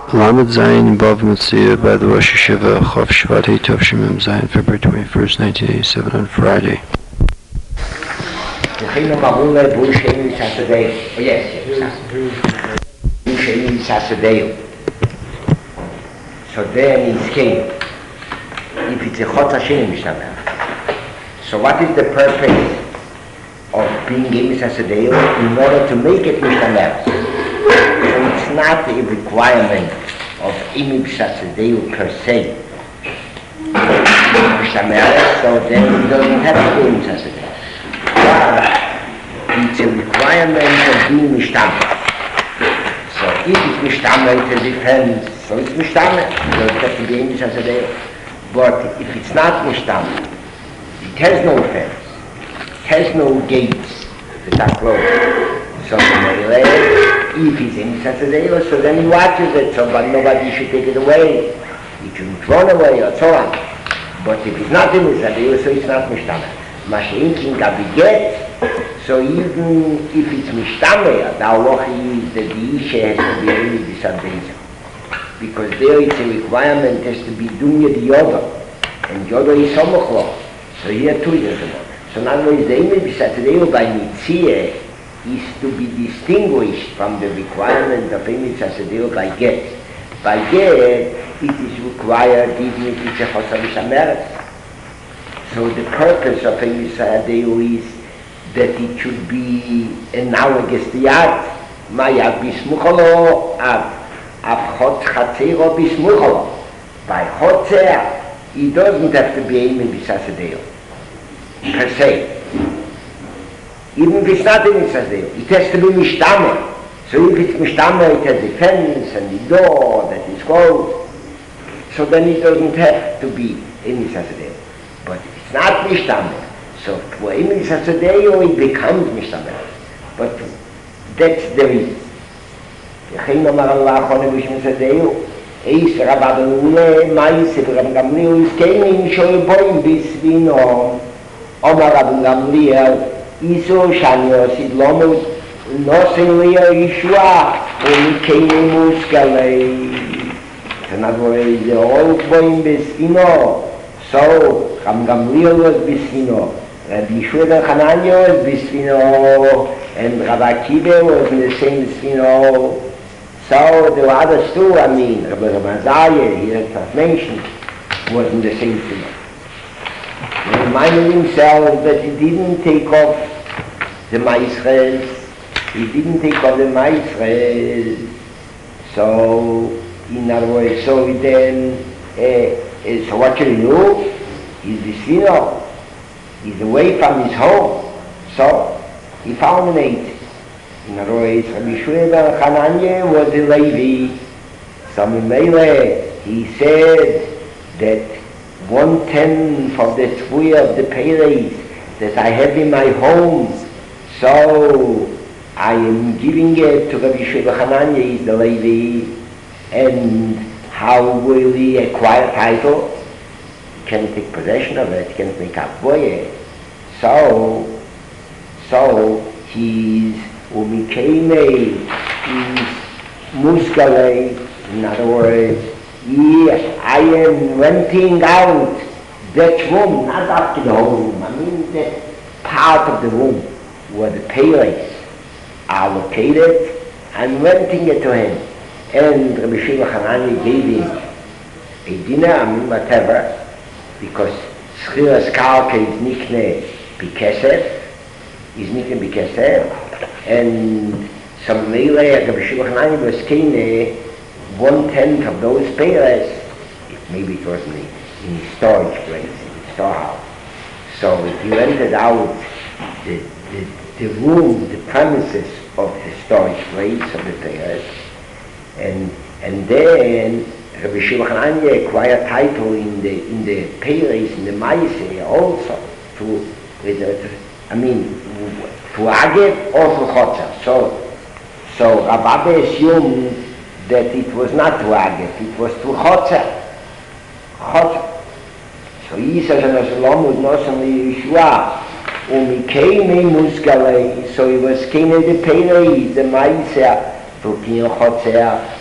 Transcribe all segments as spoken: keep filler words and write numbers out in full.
Lamed Zayin in Bava Metzia by the Rosh Hashiva Chav Shvat Hey Tov Shemim Zayin, February twenty-first, nineteen eighty-seven, on Friday. So then it's came. If it's a Chotz Hashem Mishnah. So what is the purpose of being Emes HaSedeu? In order to make it Mishnah. So it's not a requirement of Emes HaSedeu per se. Mishnah, so then it doesn't have to be Emes HaSedeu. But it's a requirement of being Mishnah. So if it's Mishnah, it depends. So it's Mishnah. It doesn't have to be Emes HaSedeu. But if it's not Mishnah, it has no fence, it has no gates that are closed. So if he's in Saturday, so then he watches it, so but nobody should take it away. He shouldn't run away or so on. But if it's not in Saturday, so it's not Mishtama. Mashiach Gabiget, so even if it's Mishtama, the halacha is that the Isha has to be only disadvantaged. Because there it's a requirement, has to be dunya the yoda, and yoda is samachlo. So here too it doesn't know. So in other words, the image Saturday by Mitzvah is to be distinguished from the requirement of image Saturday by get. By get, it is required even if it's a Chosar Mishameres. So the purpose of image Saturday is that it should be analogous to Yad. Mayad bismuchalo ad. Av Chotz Chatzero bismuchalo. By Chotzer, it doesn't have to be aiming bisasadeo per se. Even if it's not in bisasadeo, it has to be mishtama. So if it's mishtama, it has the fence and the door that is closed. So then it doesn't have to be in bisasadeo. But if it's not mishtama, so for in bisasadeo it becomes mishtama. But that's the reason. Yechim Amar Allah Chone Bishmisadeo. Eis Rabadule, Mais, Rabban Gamliel, is came in Shoy Boim Bisvino, Omar Rabban Gamliel, Iso Shanyo Sidlomu, Noselia Yeshua, and came in Muskale. In other words, the old Boim Bisvino, so Rabban Gamliel was Bisvino, Rabbi Yeshua Hananya was Bisvino, and Rabbi Akiva was in the same Bisvino. So there were others too, I mean, Rabbi Ramazaya, he had mentioned, wasn't the same thing. He reminded himself that he didn't take off the Maisres, he didn't take off the Maisres, so, in other words, so then, uh, uh, so what should he do? He's Bisvino, he's away from his home, so he found an eight. In other words, Rabbi Shmuel ben Hananya was a Levi. So Mimele, he said that one-tenth of the three of the Peres that I have in my home, so I am giving it to Rabbi Shmuel ben Hananya, he's the Levi. And how will he acquire title? He can't take possession of it, he can't make up for it. So, so he's Umikeme is Muskale, in other words, yeah, I am renting out that room, not up to the whole room, I mean that part of the room where the palace are located, I'm renting it to him. And Rabbi Shimon Hanani gave him a dinner, I mean whatever, because Schiras Kalke is nikne Bikesef, is nikne Bikesef, and some Melee, Rabbi Shimon Hanani was kine one-tenth of those payers, maybe it wasn't in his storage place, in his storehouse. So he rented out the, the, the room, the premises of the storage place of the payers, and and then Rabbi Shimon Hanani acquired title in the in the payers, in the Maise also, to, I mean, to Aged or to Chotzer. So, so Rabbi assumed that it was not to Aged, it was to Chotzer. Chotzer. So he says, Shalom was not only Yeshua, Umikeme Musgale, so he was Kene the Perei, the Maiser, to Kin Chotzer,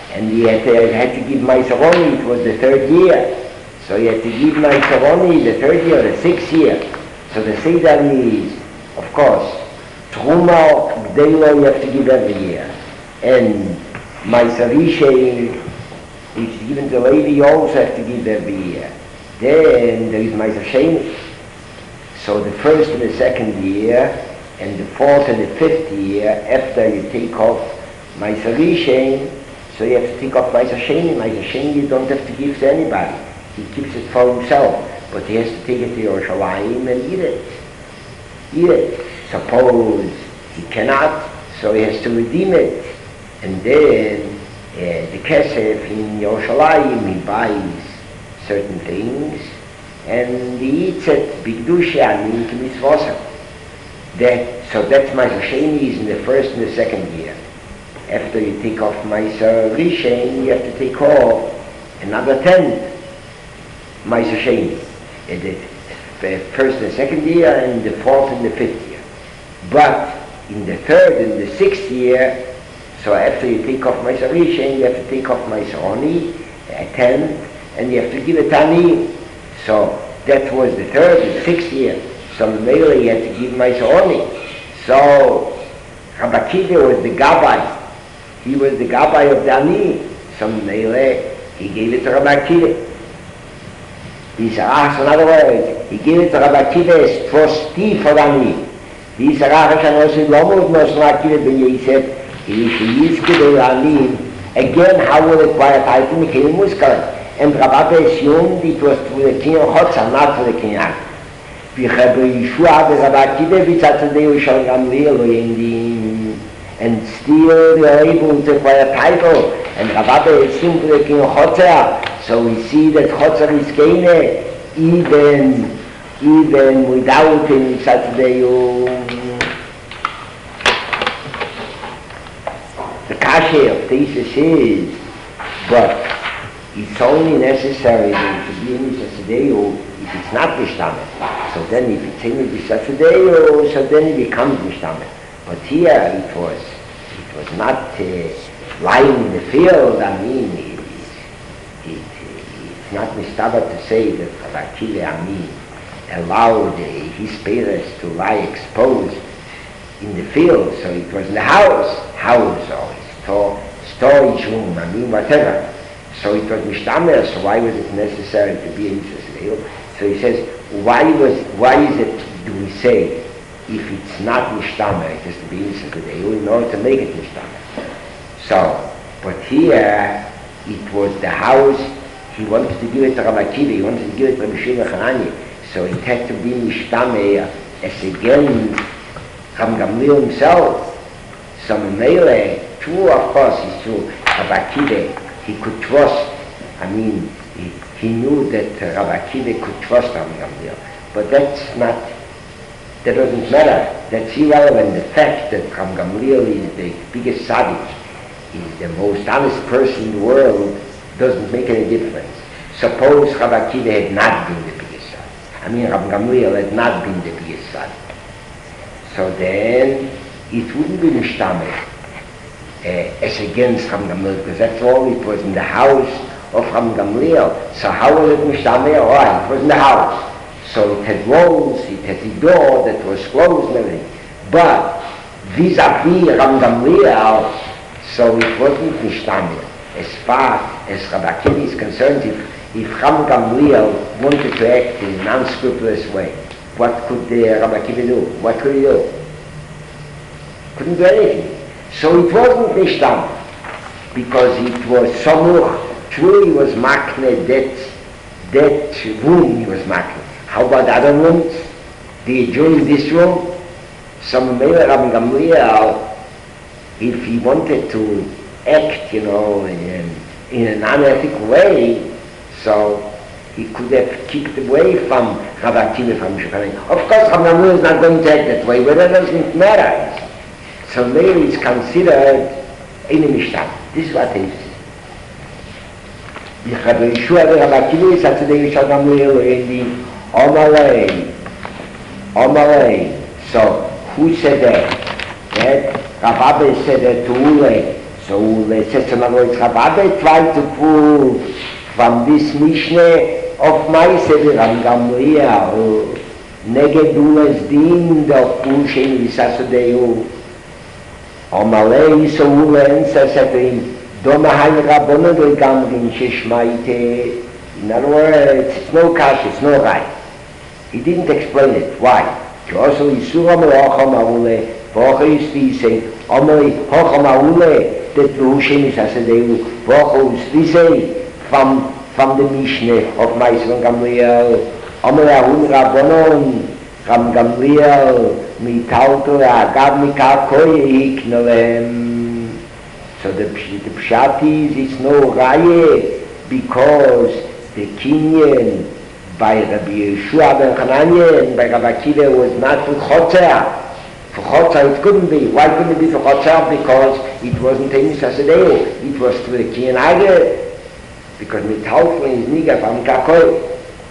and he had to, had to give Maiseroni, it was the third year. So he had to give Maiseroni the third year, the sixth year. So the Seder is, of course, Truma, Gdela you have to give every year. And Maiserishe, it's given to Levi, you also have to give every year. Then there is Maiser Sheni. So the first and the second year, and the fourth and the fifth year, after you take off Maiser Rishon, so you have to take off Maiser Sheni. Maiser Sheni you don't have to give to anybody. He keeps it for himself, but he has to take it to Yerushalayim and eat it. Eat it. Suppose he cannot, so he has to redeem it. And then uh, the Kesef in Yerushalayim, he buys certain things, and he eats it, Bigdusha, and into mitzvosah. That, so that's Maiser Sheni is in the first and the second year. After you take off Maiser Rishon, you have to take off another tenth Maiser Sheni. In the first and the second year, and the fourth and the fifth year. But in the third and the sixth year, so after you take off Maiser Rishon, you have to take off Maiser Oni, a tenth, and you have to give it Ani. So that was the third and sixth year. So Mele you had to give Maiser Oni. So Rabbi Akiva was the Gabbai. He was the Gabbai of the Ani. So Mele, he gave it to Rabbi Akiva. He said, ah, so in other words, he gave it to Rabbi Akiva as trustee for the Ani. He said, ah, I can also love it, Rabbi Akiva, he said, he is given the Ani. Again, how will it acquire title? He came Muskar. And Rabbi assumed it was to the king of Chotza, not to the king of Ak. We have a Yeshua, the Rabbi Akiva, which at the day we shall come real and still they are able to acquire title. And Rabbi assumed to the king of Chotza. So we see that Chotza is Kene, even, even without him, Saturday, the Kashe of Thesis is, but it's only necessary to be in Mitzvah if it's not Mishtameh. So then if it's in Mitzvah, so then it becomes Mishtameh. But here it was, it was not uh, lying in the field. I mean, it, it, it's not Mishtameh to say that Rabbi Akiva, I mean, allowed uh, his parents to lie exposed in the field. So it was in the house, house or store, storage room, I mean, whatever. So it was Mishtameh, so why was it necessary to be in Yisrael? So he says, why was, why is it, do we say, if it's not Mishtameh, it has to be in Yisrael in order to make it Mishtameh? So, but here, it was the house, he wanted to give it to Rabbi Akiva, he wanted to give it to Rabbi Shimon Hanani, so it had to be Mishtameh as against Rabbi Gamliel himself. So Mele, true of course, is true, Rabbi Akiva, he could trust, I mean, he, he knew that uh, Rabbi Akiva could trust Rabbi Gamliel. But that's not, that doesn't matter. That's irrelevant. The fact that Rabbi Gamliel is the biggest tzaddik, is the most honest person in the world, doesn't make any difference. Suppose Rabbi Akiva had not been the biggest tzaddik. I mean, Rabbi Gamliel had not been the biggest tzaddik. So then, it wouldn't be Mishtameh. Uh, as against Rabbi Gamliel, because that's all, it was in the house of Rabbi Gamliel. So how was it Mishtameh? All right, it was in the house. So it had walls, it had a door that was closed and everything. But vis-a-vis Rabbi Gamliel, so it wasn't Mishtameh. As far as Rabbi Akiva is concerned, if, if Rabbi Gamliel wanted to act in an unscrupulous way, what could uh, Rabbi Akiva do? What could he do? Couldn't do anything. So it wasn't Mishtameh, because it was Samuch. True, he was Makne, that, that room he was Makne. How about other rooms? Did he join this room? Some Mele Rabbi Gamliel, if he wanted to act, you know, in, in an unethical way, so he could have kicked away from Rabbi Akiva, from Shulchan. Of course, Rabbi Gamliel is not going to act that way, but that doesn't matter. So Mele is considered in a Mishtameh. This is what it is. The Rabbi Yeshua, the Rabbi Akiva, said today, Rabbi Gamliel, in the Omalei, Omalei. So, who said that? That Rabbi said that to Ule. So let's say some other Rabbi tried to prove from this Mishnah of Maise Ram Gamliel neged ules din der Pushen Isasodeu Omalei so ulen Sasafim Doma Hain Rabbonen do Gamrin Sheshmaite. In other words, it's no cash, it's no right. He didn't explain it. Why? Also, Yisura Me'ocham Aule, Vocha Yistisei, Omei Hocham Aule, that Pushen Isasodeu, Vocha Yistisei, from from the Mishnah of Maisvan Gamliel, Omer Ahun Rabbonon, Ram Gamliel, Mitalto Agav Mikal Koye Hiknolem. So the, the Pshat is, it's no Raye, because the Kinyan by Rabbi Yeshua ben Hananiah and by Rabbi Akiva was not for Chotzer. For Chotzer it couldn't be. Why couldn't it be for Chotzer? Because it wasn't Tenis Hasadeo. It was to the Kinyan Ager. Because Mitalto is Niga from Kakoy.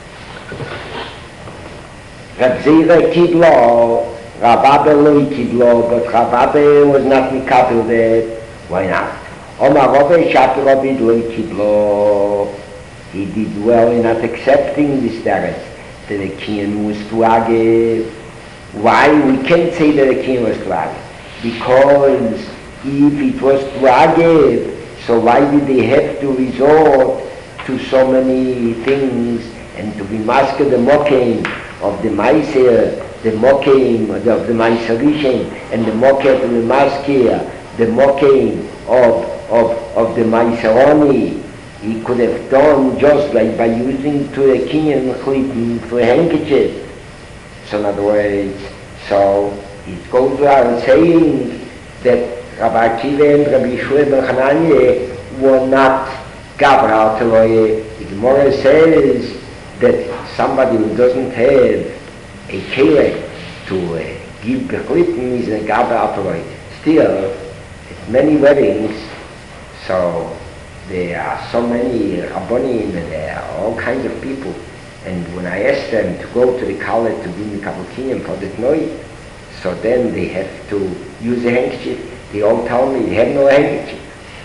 Rab Zera Kidlo, Rababe Loi Kidlo, but Rababe was not Mikapel there. Why not? Omar Rabbe Shapi Rabbi Loi Kidlo. He did well in not accepting this direct, that the king was to argue. Why? We can't say that the king was to argue. Because if it was to argue, so why did they have to resort to so many things and to be masked the mocking of the Meiser, the mocking of the Meiser Rishon, and the mocking of the Maskir, the mocking of, of, of the Meiseroni? He could have done just like by using to a kinyan chlipping for a handkerchief. So in other words, so it goes around saying that Rabbi Akiva and Rabbi Yeshua ben Hananiah were not Gabra Teloye. The Gemara says that somebody who doesn't have a kele to uh, give bechlipping is a Gabra Teloye. Still, at many weddings, so there are so many Rabbonim and there are all kinds of people. And when I asked them to go to the Kala to bring the Kabukinim for the Tnoi, so then they have to use a handkerchief. They all tell me, they have no handkerchief.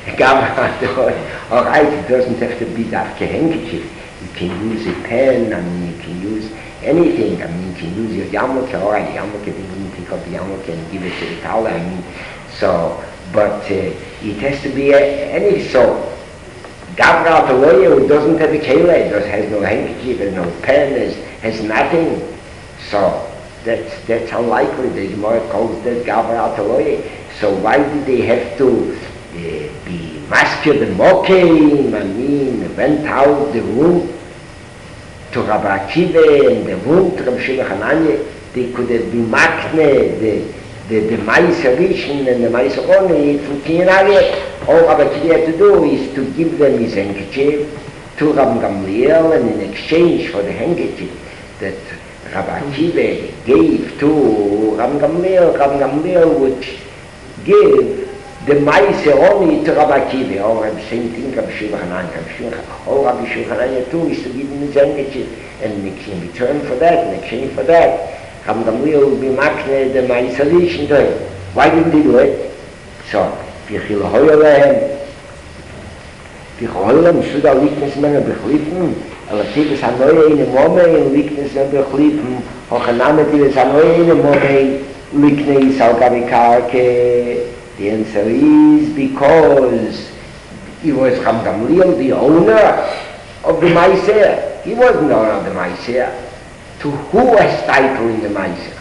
All right, it doesn't have to be that handkerchief. You can use a pen, I mean, you can use anything. I mean, you can use your yarmulke. All right, yarmulke, they wouldn't take up the yarmulke and give it to the Kala. I mean, so, but uh, it has to be a, any so. Gavra, the lawyer who doesn't have a kele, does has no handkerchief, has no pen, has, has nothing. So that's that's unlikely. The Gemara calls that Gavra, the lawyer. So why did they have to uh, be masked and mocking? I mean, went out the room to Rabbi Akiva and the room to Rabbi Shimon Hananiah. They could have been makne the the the Meiser Rishon and the Meiser Oni from Kinyan. All Rabbi Akiva had to do is to give them his handkerchief to Rabbi Gamliel, and in exchange for the handkerchief that Rabbi Akiva gave to Rabbi Gamliel, Rabbi Gamliel would give the Meiser Oni to Rabbi Akiva, or the same thing Rabbi Shimon Hananiah. All Rabbi Shimon Hananiah too is to give him his handkerchief, and in return for that, in exchange for that, Rabbi Gamliel would be makne the Meiser Rishon to him. Why didn't they do it? So, Vichil Hoyolem, Vichoylem, Suda Lichtnis Menge Bechliffen, aber Tibes Hanoye in a Mome in Lichtnis Menge Bechliffen, Hochaname Tibes Hanoye in a Mome, Lichtnis Algavikarke. The answer is because he was Ram Gamliel, the owner of the Meiser. He wasn't the owner of the Meiser. To who was title in the Meiser?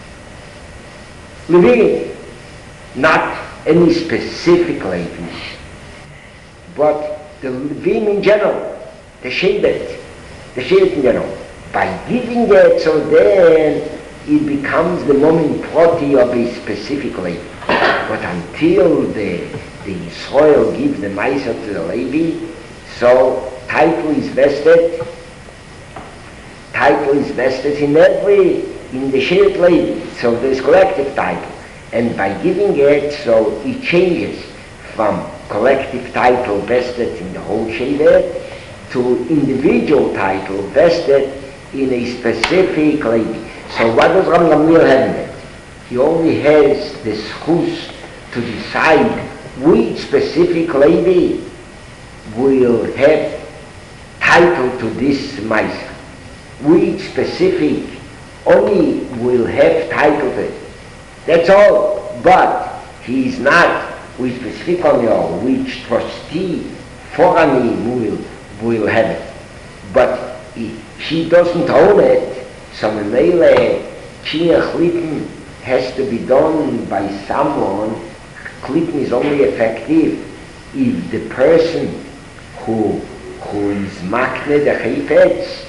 Levin, not any specific Levin, but the Levin in general, the Shevet, the Shevet in general. By giving that, so then it becomes the moment proti of a specific Levin. But until the the soil gives the Meiser to the Levi, so title is vested. Title is vested in every in the Shevet Levi. So there is collective title. And by giving it, so it changes from collective title vested in the whole Shevet to individual title vested in a specific Levi. So what does Ram Gamliel have in it? He only has the schus to decide which specific lady will have title to this Maisa, which specific only will have title to it. That's all. But he is not which specific only or which trustee for any will will have it. But he, she doesn't own it, so Mele Kiyach Litten has to be done by someone. Klitten is only effective if the person who who is makne the chayfetz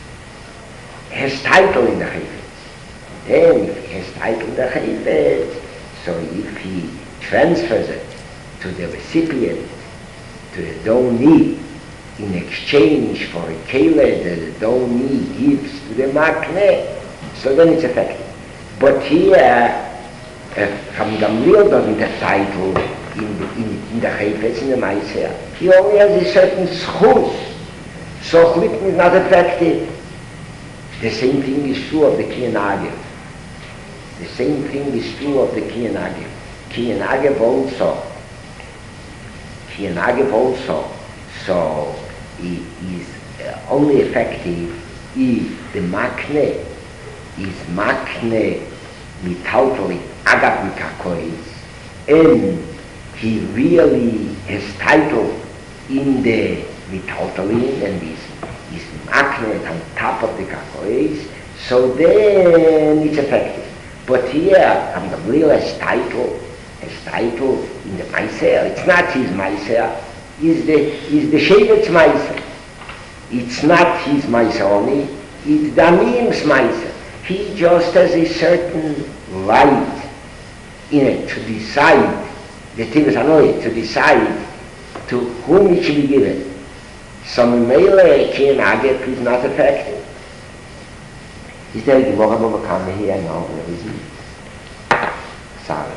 has title in the chayfetz. Then if he has title in the chayfetz, so if he transfers it to the recipient, to the donee, in exchange for a kele that the donee gives to the makne, so then it's effective. But here, uh, Chacham Gamliel doesn't have title in the, in, in the chayfetz, in the meiser. He only has a certain schus. So Chlitten is not effective. The same thing is true of the Kiyan Agev. The same thing is true of the Kiyan Agev. Kiyan Agev also. Kiyan Agev also. So it is uh, only effective if the makne is makne mitaltali Agav mikakois, and he really has title in the mitaltalin and is is makne on top of the kakois, so then it's effective. But here, Chacham Gamliel has title, has title in the meiser. It's not his meiser. Is the is the shevet's meiser. It's not his meiser only. It's Damim's meiser. He just has a certain right in it to decide the things annoyed to decide to whom it should be given. Some Mele Kiyan Agev is not effective. Is there a Gemara Bava here? No, there isn't. Sorry.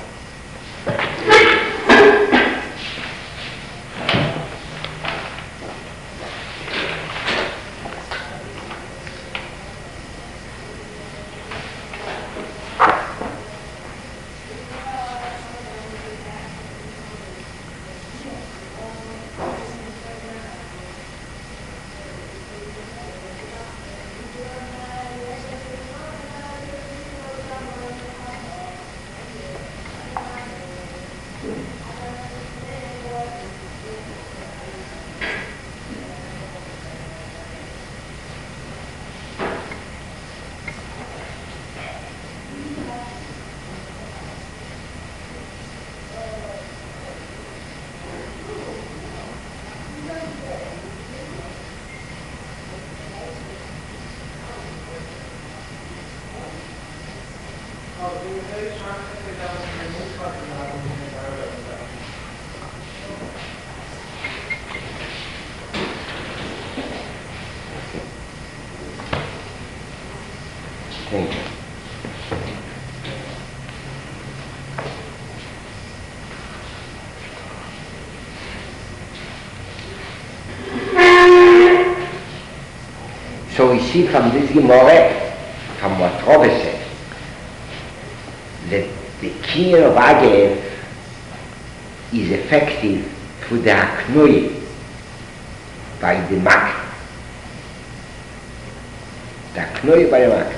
Thank you. So we see from this Gemara, from what Robert said, that the Kiyan of Agev is effective through the Haknoi by the Mak. The Haknoi by the Mak.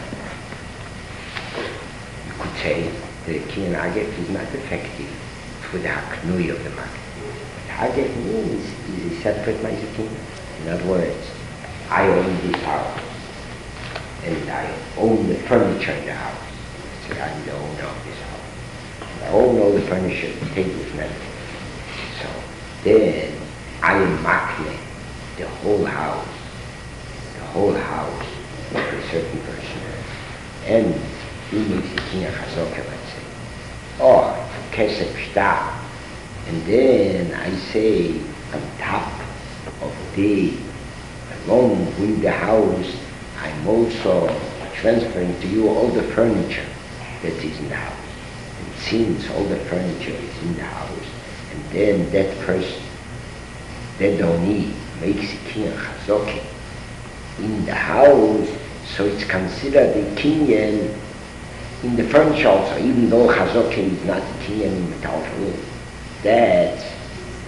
You could say the Kiyan Agev is not effective through the Haknoi of the Mak. Agev means is a separate Meisakin. In other words, I own this house, and I own the furniture in the house. So I'm the owner of this house. And I own all the furniture, the tables and everything. So then I am makne the whole house, the whole house of a certain person. And he makes a Kiyan Chazoka, let's say. Or Kesef Shtar. And then I say on top of the along with the house, I'm also transferring to you all the furniture that is in the house. And since all the furniture is in the house, and then that person, that donee, makes a Kiyan Chazoke in the house, so it's considered a Kinyan in the furniture also, even though Chazoke is not a Kinyan in the Talmud. That's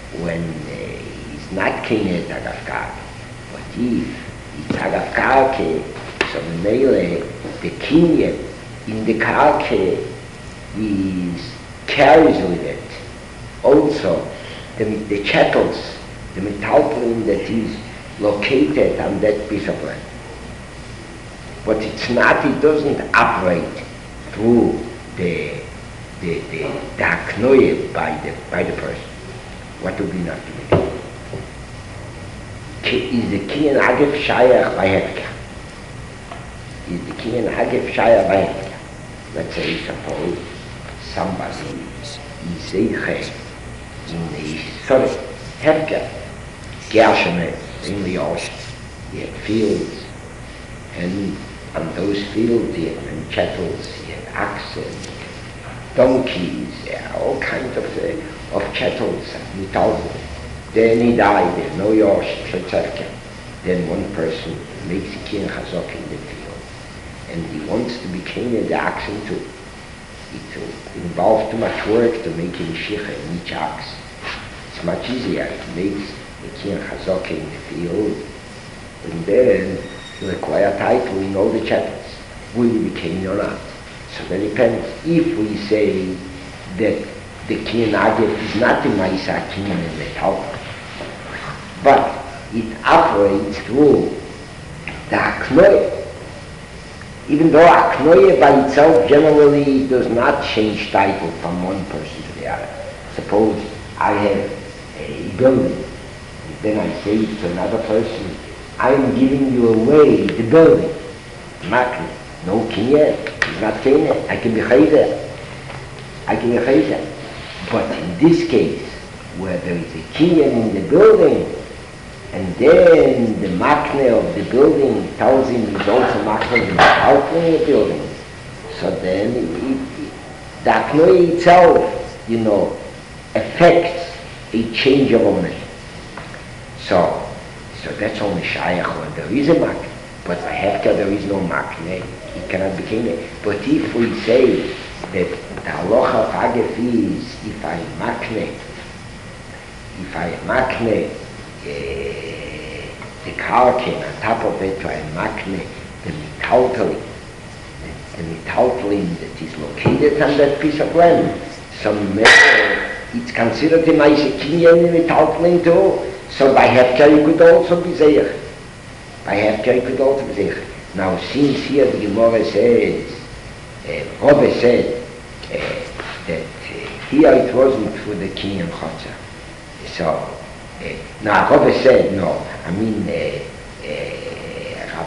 when uh, he's not kinyan agav karke. But if it's agav karke, so mele the kinyan in the karke is carries with it also the, the chattels, the metalplane that is located on that piece of land. But it's not, it doesn't operate through the the the, the aknoye by the by the person. What would be not to make? Is the kinyan agef shayach by hefka? Is the kinyan agef shayach by hefka? Let's say, suppose somebody is zeiche in the sorry hefka gershome in the ocean. He had fields, and on those fields he had chattels, he had oxen, he had donkeys, yeah, all kinds of uh, of chattels without. Then he died, there's no yosh, then one person makes a kinyan chazok in the field, and he wants to be kinyan the oxen too. It involves too much work to make him shicha in each ox. It's much easier. It makes the kinyan chazok in the field, and then you require title in all the chattels. Will you be kinyan or not? So that depends. If we say that the kinyan agef is not the ma'isa kinyan in metal, but it operates through the aknoye. Even though aknoye by itself generally does not change title from one person to the other. Suppose I have a building, and then I say to another person, I am giving you away the building. Makne, no kinyan, it's not kinyan, I can be chayzer. I can be chayzer. But in this case, where there is a kinyan in the building, and then the makne of the building tells him he's also makne in the outline of the building. So then it, it, the aknoye itself, you know, affects a change of ownership. So, so that's only shayach when there is a makne. But by hefker there is no makne, it cannot be kinyan. But if we say that the halacha of agef is, if I makne, if I makne, Uh, the karkin on top of it, I makne the metaltlin, the, the metaltlin that is located on that piece of land. Some metal, it's considered a ma'isa kinyan in metaltlin too. So by hefker you could also be zeich. By hefker you could also be zeich. Now since here the Gemara says, uh, Robbe said uh, that uh, here it wasn't for the kinyan chotzer. So Uh, now, Rabbi said, no, I mean, uh, uh,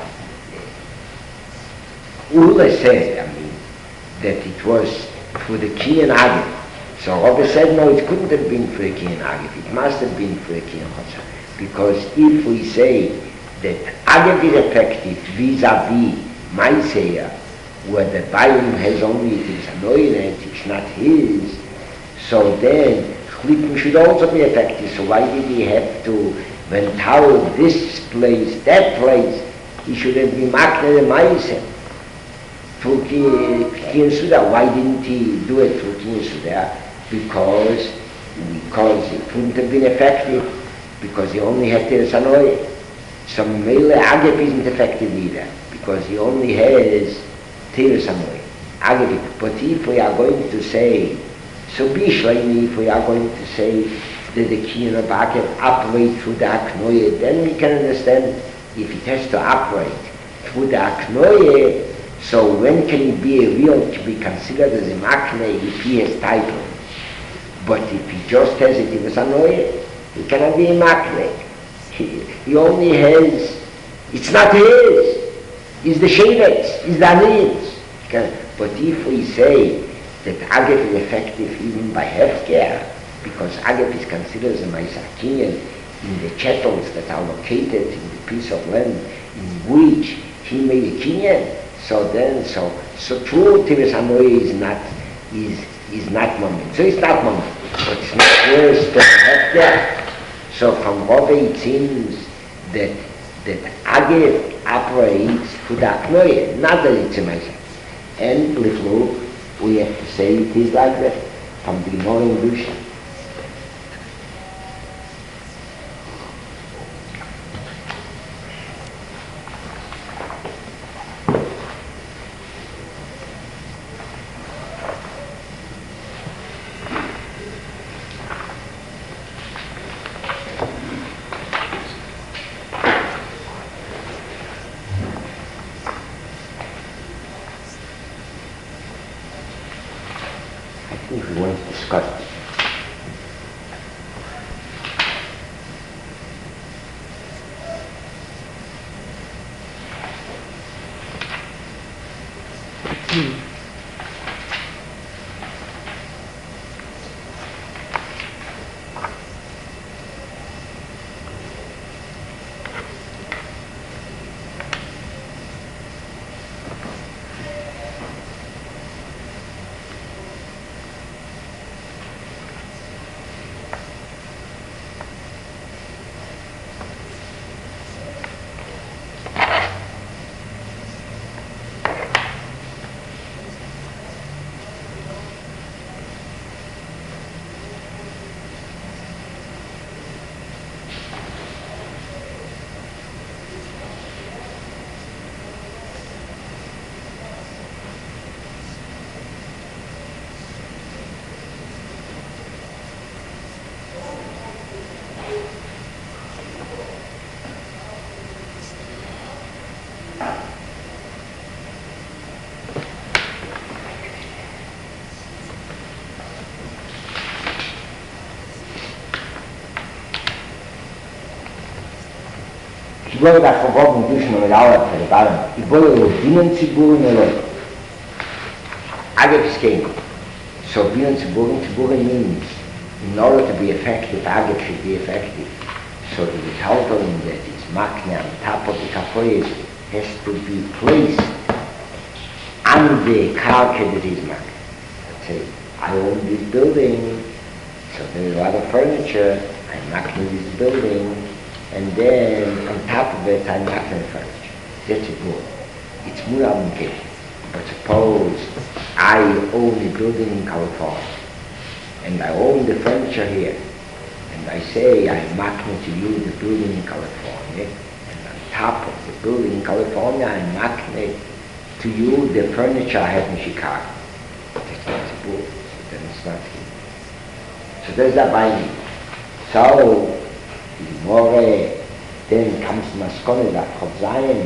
uh, Ula said, I mean, that it was for the kinyan agef. So Rabbi said, no, it couldn't have been for the kinyan agef, it must have been for the kinyan chotzer. Because if we say that agef is effective vis-a-vis ma'aseya, where the bayim has only his anointing, it's not his, so then Klipim should also be effective, so why did he have to, when Tau this place, that place, he should have been makne the ma'aseh through kinyan suda? Why didn't he do it through kinyan suda? Because, because it couldn't have been effective, because he only had Teres Hanoye. So Mele agef isn't effective either, because he only has Teres Hanoye. Agef, but if we are going to say, so Bishleini, if we are going to say that the kinyan of agef operates through the aknoye, then we can understand if it has to operate through the aknoye, so when can it be a real, to be considered as a makne if he has title? But if he just has it in the sanoye, he cannot be a makne. He, he only has, it's not his, it's the shevetz, it's the aniyins. But if we say that agef is effective even by hefker, because agef is considered as a ma'isa kinyan in the chattels that are located in the piece of land in which he made a kinyan, so then, so, so true Teres Hanoye is not, is, is not moment. So it's not moment, but it's not worse than hefker. So from Rove it seems that, that agef operates for the aknoye, not that it's a ma'isa. And Liflu, we have to say it is like that from the ignoring Dusha. Ich wollte das verfolgen durch eine Dauer für die Ballen. Ich wollte Binnenziburen erläutern. Agave scheme. So Binnenziburen, Ziburen means in order to be effective, agave should be effective. So the withholding that is makne on top of the kafoyes has to be placed on the karka that is makne. Let's say, I own this building, so there is a lot of furniture, I makne this building, and then on top of it I makne the furniture. That's a good. It's more obligation. But suppose I own a building in California, and I own the furniture here, and I say I'm makne to you the building in California, and on top of the building in California I'm makne to you the furniture I have in Chicago. That's not a book, so then it's not here. So there's that binding. So the more then comes Maskone that Chav Zayin.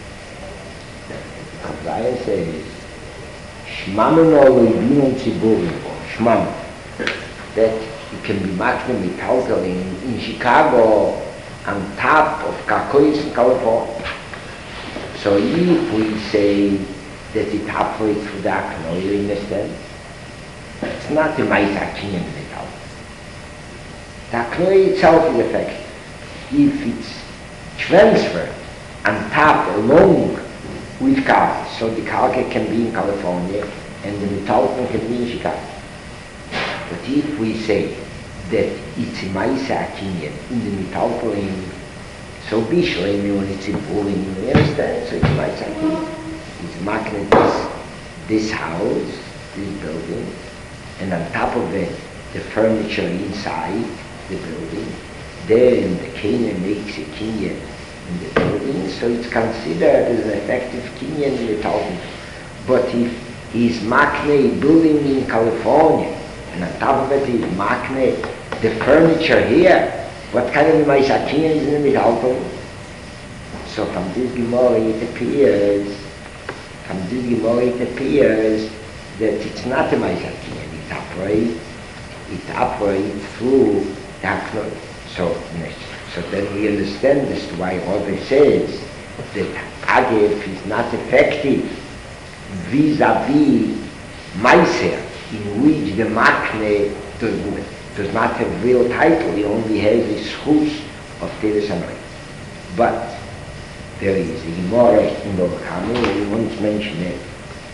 Chav Zayin says, Shmamino lo'ibinu tziburim, Shmam, that it can be makne mitaltel in, in Chicago on top of Kakois in California. So if we say that it operates through the Akno, you understand? It's not the Maisa Kinyan metal. The Akno itself is effective. If it's transferred on top along with Kalka, so the Kalka can be in California and the Metalton can be in Chicago. But if we say that it's a Maisa Kinyan in the Metalton, so Bishleim when it's in Bulling, you understand? So it's Maisa Kinyan. It's makne this, this house, this building, and on top of it, the furniture inside the building. Then the Kenyan makes a Kenyan in the building, so it's considered as an effective Kenyan in the town. But if he's makne a building in California, and on top of it he's makne the furniture here, what kind of Maisa Kenyan is in the town? So from this Gemara it appears From this Gemara it appears that it's not a Maisa Kinyan, it operates, it operates through the Aknoi. So, so then we understand this why Rove says that Agef is not effective vis-a-vis Meiser, in which the Makne does, does not have real title, he only has the schus of Teres Hanoi. But there is a Gemara in the Kami, we once mentioned it.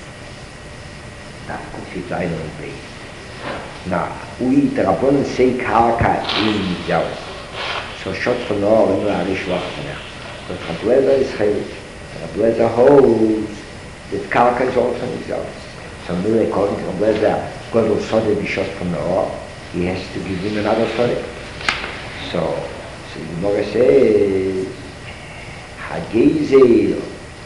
That could fit I don't pay. Now, we the Rabbanan say Karka in Yahweh. So shot from all in the Arish Wachner. But Rabbleza is Chelik. Rabbleza holds that Karka is also in Yahweh. So now according to Rabbleza, God will sort of be shot from the all. He has to give him another story. So, so the Gemara says, Hagezel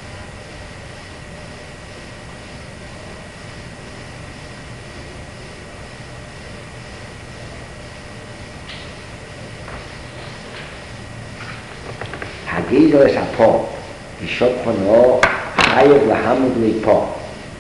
Hagezel is a paw. He shot from all Chayev Lahamud Le'po.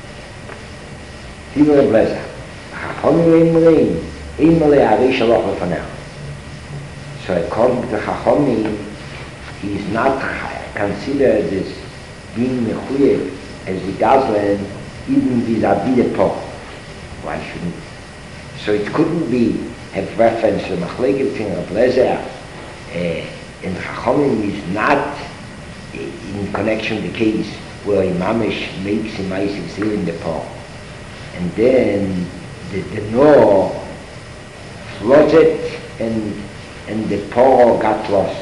Tivre Bleza. Chachomim Imrein Imre Arish Aloch Lefanel. So according to Chachomim, he is not considered as being mechuyev as the Gazlan even vis-a-vis the Paul. Why shouldn't it? So it couldn't be have reference to Machlekes between Reb Lezer uh, and Chachamim is not in connection with the case where Imamish makes him still in the Paul. And then the, the Noor floods it and and the Paul got lost.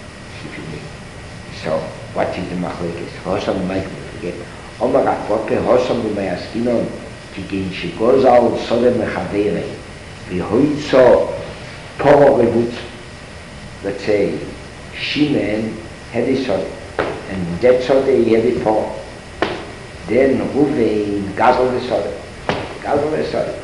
So what is the Machlekes? Hosam might forget. Omar Apoke Hosam Umayaskinon Kikin Shigozal Sode Mechavere Vihoitso Paul Rebut. Let's say Shimon had a Sode and that Sode he had a Paul. Then Ruvain Gazel the Sode. Gazel the Sode.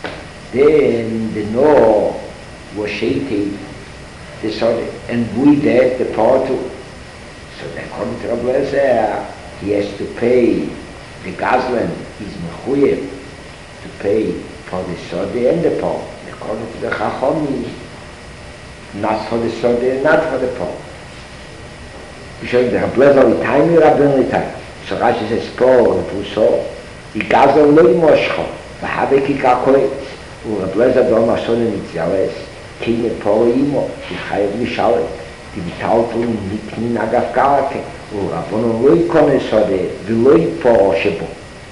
Then the Noor was shated the Sode and we did the Paul too. So then according to Reb Lezer, he has to pay the Gazlan, he's mechuyev to pay for the Sode and the Paul. According to the Chachami, not for the Sode and not for the Paul. We show the Reb Lezer l'taymi, Rabbeinu l'taymi. So Rashi says, Paul, Puso, the Gazlan lo yimoshcho, v'habe ki kakoetz, u'Reb Lezer do masone mitzales, kine Paul imo, v'chayev mishalet. Die Betaltung nicht in Agafkarke, und Rabbonon loi kone Sode, v'loi po Shebo.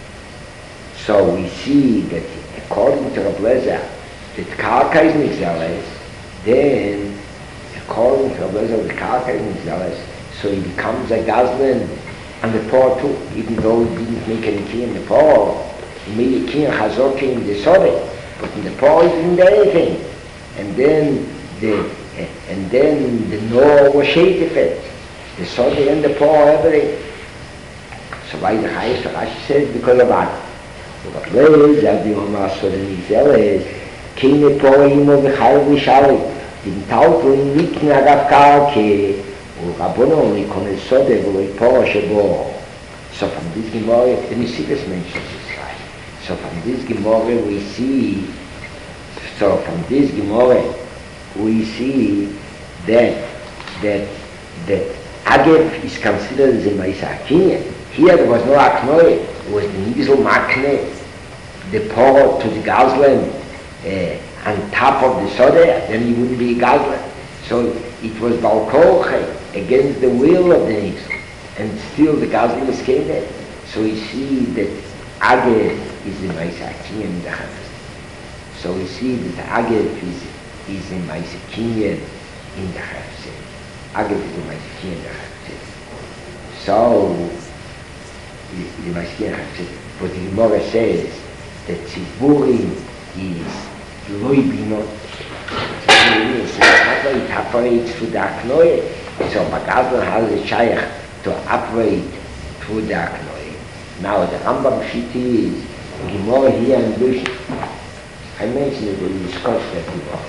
So we see that according to Reb Lezer, that Karka is Nixales, then according to Reb Lezer, the Karka is Nixales, so he becomes a Gazlan and the Paul too, even though he didn't make any key in the Paul, he made a key in Chazorke in the Sode, but in the Paul he didn't do anything. And then the and then the Noor was shated, the Sode and the Paul, everything. So why the highest Rashi says because of that. But please, that the Omar Sode Nixeles, Kine Paul Imo V'chayev Mishalet, the Talton Nikna Agafkarke, and Rabbonon Likone Sode V'loi Po Shebo. So from this Gemara, the Nesikas mentions this right. So from this Gemara we see, so from this Gemara we see that that that Agef is considered as a Maisakinya. Here there was no Aknoe, it was the Nigzel Makne, the Paul to the Gazlan uh, on top of the Sode, then he wouldn't be a Gazlan. So it was Balkoche against the will of the Nigzel, and still the Gazlan is came there. So we see that Agef is the Maisakinya in the Hamas. So we see that Agef is is in Maisakinya in the Chafse. Agef is in Maisakinya in the Chafse. So, the Maisakinya in the Chafse. But the Gemara says that Tziburim is Loi Binot. Tziburim is it operates through the Aknoe. So Bagazlan has a Shaykh to operate through the Aknoe. Now the Rambam Shiti is Gemara here in Lush. I mentioned it when we discussed that before.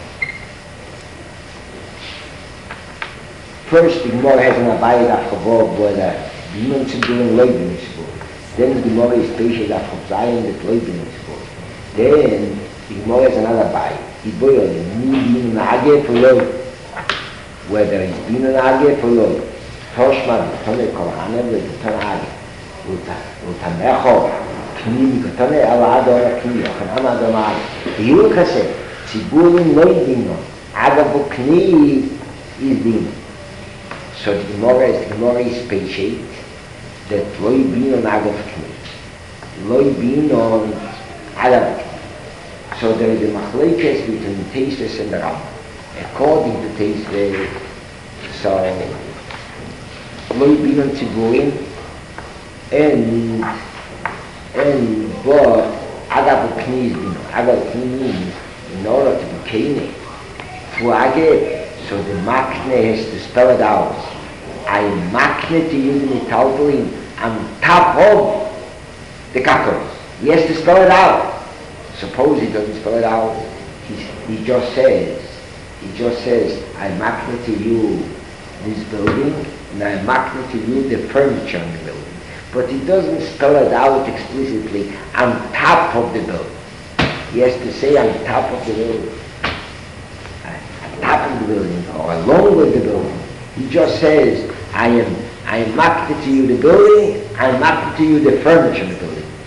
First, the Gemara has an Abayit Achavob where the demon Tziburim Loi Binot Tziburim. Then the Gemara is patient Achavob Zayin that Loi Binot Tziburim. Then the Gemara has another Abayit. Iboyol, Mi Bin Nage Loi. Whether it's Bin Nage Loi. Toshman, Tone Korhanev, Tone Age. Utamecho, Kni, Tone Alador, Kni, Ochanam Adomar. The Yulka said, Tziburim Loi Binot. Agavu Kni is Bin. So the Gemara is, the Gemara is patient that Loi Bin on Agav Kni. Loi Bin on Agav Kni. So there is a machlekes between the Tosfos and the Rambam. According to Tosfos, so Loi Bin on Tziburim and and but Agav Kni is Bin. Agav Kni means in order to be Kene for Agav. So the makne has to spell it out. I makne to you the metaltolim on top of the kakos. He has to spell it out. Suppose he doesn't spell it out. He, he just says, he just says, I makne to you this building, and I makne to you the furniture in the building. But he doesn't spell it out explicitly on top of the building. He has to say on top of the building. Top of the building or along with the building. He just says, I am I am marketed to you the building, I am marketed to you the furniture in the building.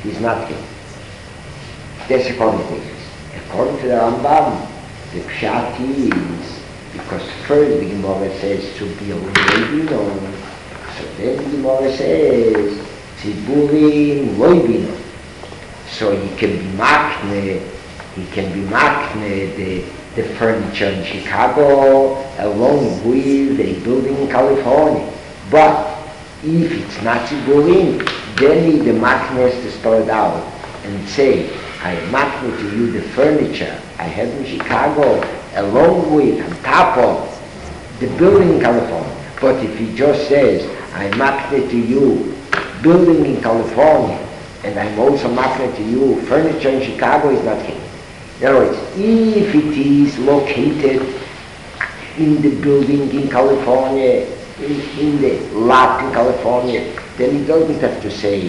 He's not king. That's according to this. According to the Rambam, the pshat is because first the Gemara says to be a loibino, so then the Gemara says tziburim loibino. So he can be makne, he can be makne the the furniture in Chicago along with a building in California. But if it's not tziburim, then he the makne has to start out and say, I makne to you the furniture I have in Chicago along with, on top of the building in California. But if he just says, I makne to you building in California, and I'm also makne to you furniture in Chicago, is not king. In other words, if it is located in the building in California, in, in the lot in California, then he doesn't have to say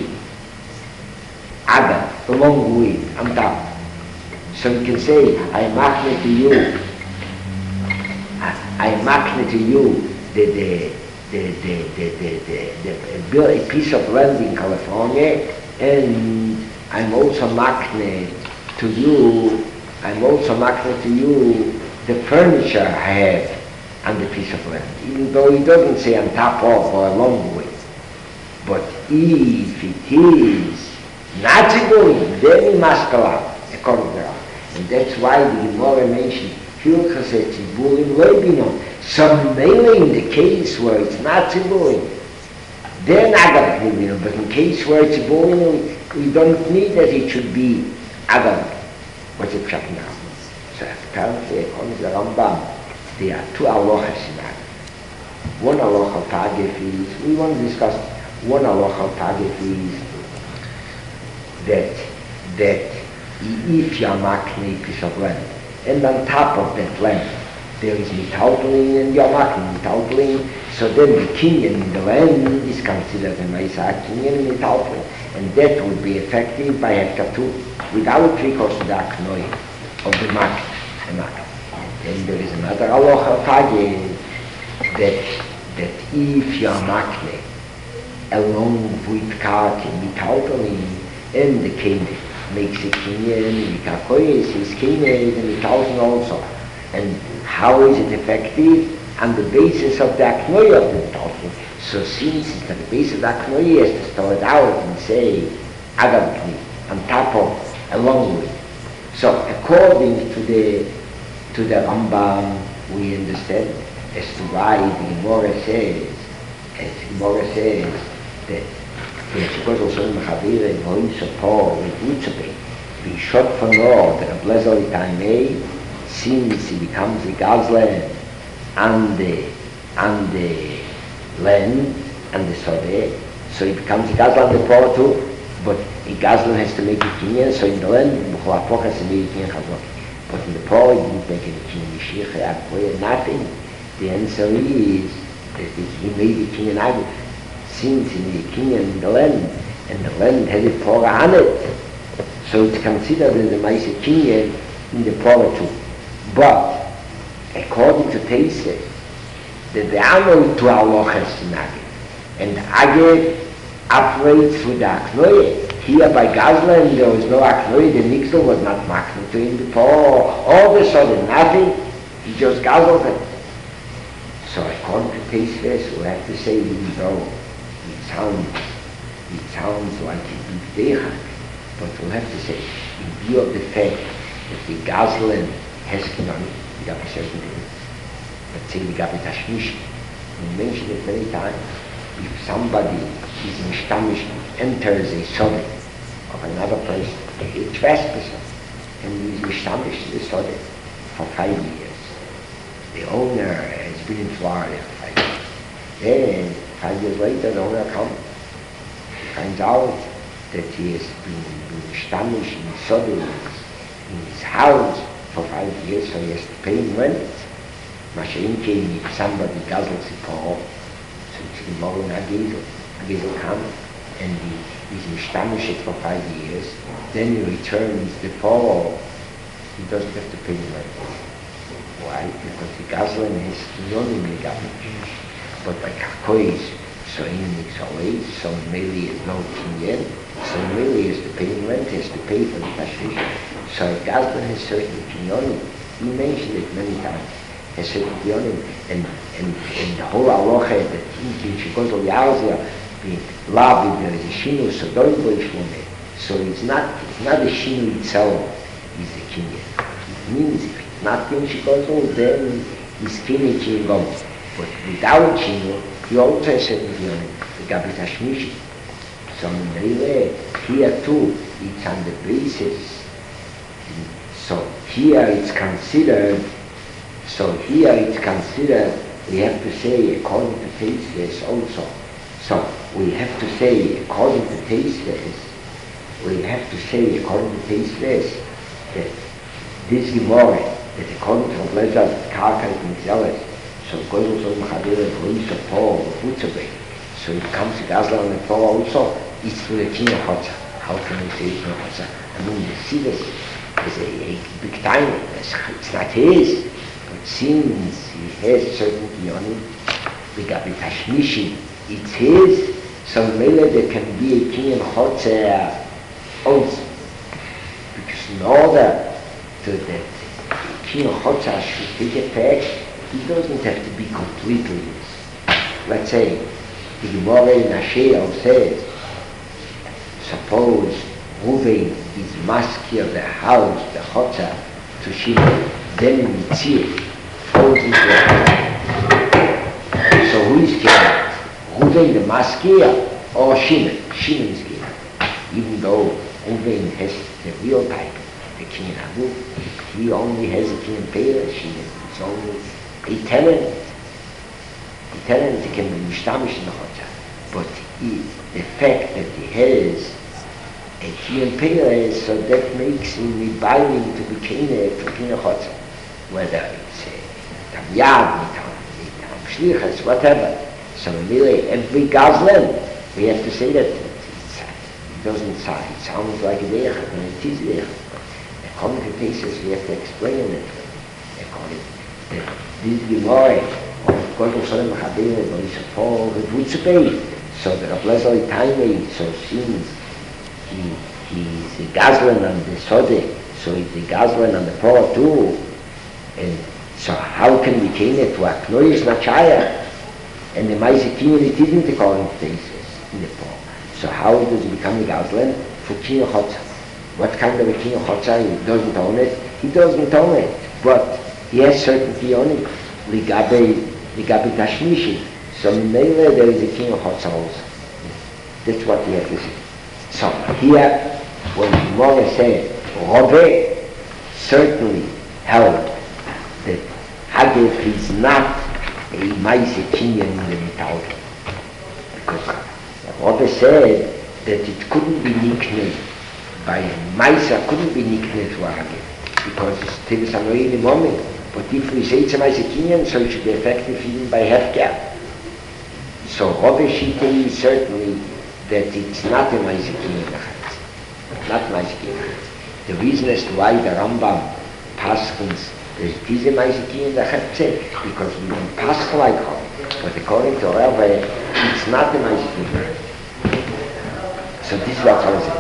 Adam, along with, on top. So he can say, I makne to you, I makne to you the, the, the, the, the, the, the, the, the, a piece of land in California, and I'm also makne to you, I'm also makne to you the furniture I have on the piece of land, even though he doesn't say on top of or along with. But if it is not tziburim, then he must go out, according to that. And that's why the Gemara mentioned Hilchos tziburim loibino. So mainly in the case where it's not tziburim, then agam loibino. But in case where it's tziburim, we, we don't need that it should be agam. What's it pshat now? So apparently, according to the Rambam, there are two halachas in that. One halacha tagif is, we want to discuss, one halacha tagif is that, that if you are makne a piece of land, and on top of that land, there is mitaltalin and you are makne mitaltalin, so then the kinyan in the land is considered a ma'isa kinyan mitaltalin, and that would be effective by hektar two, without recourse to the aknoi of the makne. And there is another halacha tagif that, that if you are makne along with karki mitaltalin, and the king makes a kinyan, the kakoyes is kinyan, and the thousand also. And how is it effective? On the basis of the aknoy of the thousand. So since it's on the basis of the aknoy, he has to start out and say, Adam kni, on top of, along with. So according to the, to the Rambam, we understand as to why the Gemara says, as the Gemara says, that because also in Chavire, in Hoyim Sopor, in Utsabe, we shot for no, that a blessed time made, since he becomes a Gazlan and the, and the land and the Sode, so he becomes a Gazlan the poor too, but a Gazlan has to make a kinyan, so in the land, B'chol has to make a kinyan Chazok. But in the poor, he didn't make any kinyan Yishich, Akkoye, nothing. The answer is that he made a kinyan Agif. Since in the kinyan in the land, and the land has a Torah on it, so it's considered as a Maisa kinyan in the Torah too. But according to Teisei, that there are no two halachas in Agif, and Agif operates with the Aknoye. Here by Gazlan there was no Aknoye, the Nixel was not makne to him before. All of a sudden nothing, he just Gazled it. So according to Teisei, we have to say we know. It sounds, it sounds like it be Dechak, but we'll have to say, in view of the fact that the Gazlan has Kinoni, the Gabi certain things, let's say the Gabi Tashmish, we mentioned it many times, if somebody is Mishtamish, enters a Sode of another person, a trespasser, and he is Mishtamish in the Sode for five years. The owner has been in Florida for five years. Then, five years later, the owner comes. He finds out that he has been, been stamish in Sodom, in his house for five years, so he has to pay him rent. Mashain came, if somebody guzzles the poor, so it's the Morin Agizel. Agizel comes, and he is in stamish for five years, then he returns the poor, he doesn't have to pay him rent. Why? Because the Gazlan has Kinyonim Legabi. But by Kakois, so in it's always, so really is no kinyan, so really is the paying rent, has to pay for the tashmish. So Gazlan has certain kinyonim, he mentioned it many times, has certain kinyonim, and, and, and the whole aloha, the thinking, she goes to the Alzia, the lobby, there is a shinu, so don't go shmone. So it's not, it's not the shinu itself, it's the kinyan. It means if it's not kinyan, she goes to, then it's kinyan kinyan. But without shinu, he also has certain kinyonim, the Gabi Tashmishi. So in the way, here too, it's on the basis. So here it's considered, so here it's considered, we have to say according to Teisves also. So we have to say according to Teisves, we have to say according to Teisves that this Gemara, that according to the letter of Karka and Zealous, so Godel so Mechabele, Police of Paul, Futzabek, so it comes to Gazlan and Paul also, it's for the King of Chotza. How can we say it's not Chotza? I mean, the Siddhis is a, a big time, it's, it's not his, but since he has certain kinyonim, the Gabi Tashmishi, it's his, so maybe there can be a King of Chotza also. Because in order to that King of Chotza should take effect, he doesn't have to be completely his. Let's say, the Gemara in Ashel says, suppose Ruvain is maskir the house, the chotza, to Shimon, then Mitzir falls into the chotza. So who is killed? Ruvain the maskir or Shimon? Shimon is killed. Even though Ruvain has the real type, the king in Abu, he only has a king in Pele, Shimon is only a tenant. The tenant can be mishtamish in the chotza. But he, the fact that he has a king in Pele, so that makes him binding to be king for king of chotza. Whether it's a Tamyad, Tam Shlichas, whatever. So really, every Gazlan, we have to say that it, it's, it doesn't sound, it sounds like a Deich, and it is Deich. But according to cases, we have to explain it. According to this Gemara, of Godel Shalom Chabele, but it's a fall, it would say. So the Rablezali Taimei, so since he, he's the Gazlan on the Sode, so he's the Gazlan on the Torah too. And so how can we change it to acknowledge Nachaya? And the Maizikin, it isn't according to Teisves in the Torah. So how does he become a Gazlan? For King of Chotza. What kind of a King of Chotza? He doesn't own it. He doesn't own it. But he has certainty on it. Ligabe, Ligabe Tashmishi. So maybe there is a king of Chotza also. That's what we have to say. So here, when Gemara said, Rove certainly held that Hagef is not a Maise Kinyan in the Mitauta. Because Rove said that it couldn't be nicknamed by a Maise, couldn't be nicknamed to Hagef. Because it's Tevis Anoi in the moment. But if we say it's a Maise Kinyan, so it should be effective even by Hefker. So Rove Shita is certainly that it's not a Maise Kinyan Nachatz. Not Maise Kinyan. The reason as to why the Rambam paskins that it is a Maise Kinyan Nachatz, because we don't pass like her. But according to Rove, it's not a Maise Kinyan. So this is what I was saying.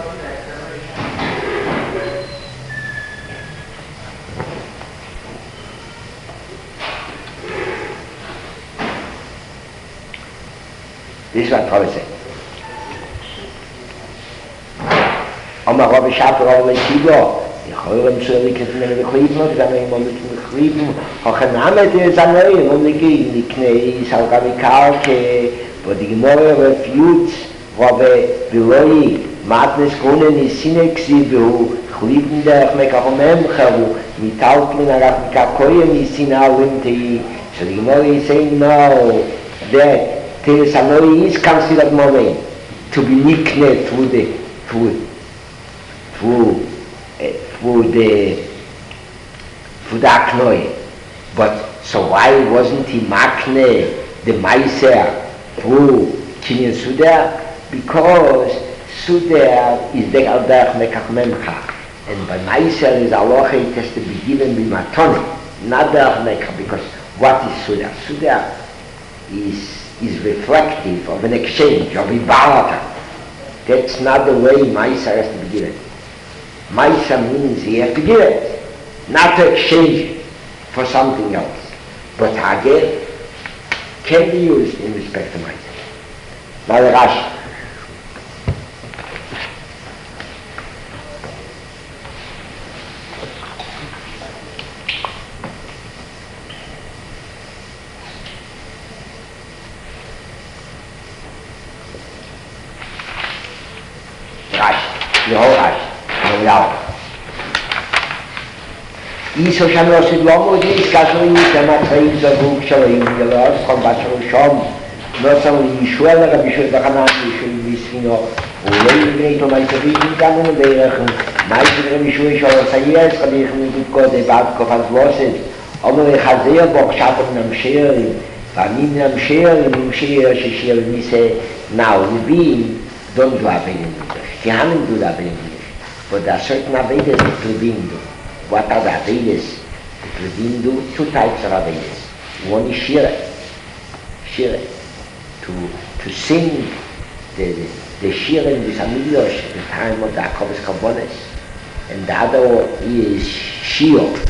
This is what Rabbi said. Omar Rabbi Shaper Rabbi Lekido, ich höre ihm zu erlicken in den Beklieben, und dann immer mit den Beklieben, auch ein Name, der ist an Neuen, und die gegen die Knie, ist auch Rabbi Karke, wo die Gemorre refutes, Rabbi Biloi, Matnes Kunen, ist Sinexi, wo Klieben der Mekachomemcha, wo mit Altlin, Arach Mekakoyen, ist Sinawinti, so die Gemorre is saying now, that Teres Hanoi is considered moment to be nicknamed through the through through uh, through the through the Aknoi. But so why wasn't he makne the Meiser through Kinyan Suda? Because Suda is the Aldach Mekach Memcha, and by Meiser is Allah, it has to be given by Matone, not the Mekach. Because what is Suda? Suda is is reflective of an exchange, of a barter. That's not the way Maisa has to be given. Maisa means you have to give it, not to exchange it for something else. But Hagir can be used in respect to Maisa. Now the Rashi. איסו שם עושה לא מודיע, כאשר איסו מצרים זבוק של אינגלוס, חומבה של שום, נוצר לישוע לרבי שוי בחנן, ישוי בספינו, ולא יבנה איתו מייסובי, גם הוא בערך, מייסובי רבי שוי של סייס, חליך מבודקו דבד כופת ווסד, אומר לחזר בו, כשאתם נמשירים, פעמים נמשירים, נמשיר ששיר מיסה נאו לבין, don't do Avedas. Die haben do Avedas. But there are certain Avedas that Levindu. What are the Avedas? Levindu, two types of Avedas. One is Shira. Shira. To, to sing the, the, the Shira in the Samilyosh at the time of the Akovas Karbonis. And the other is Shio.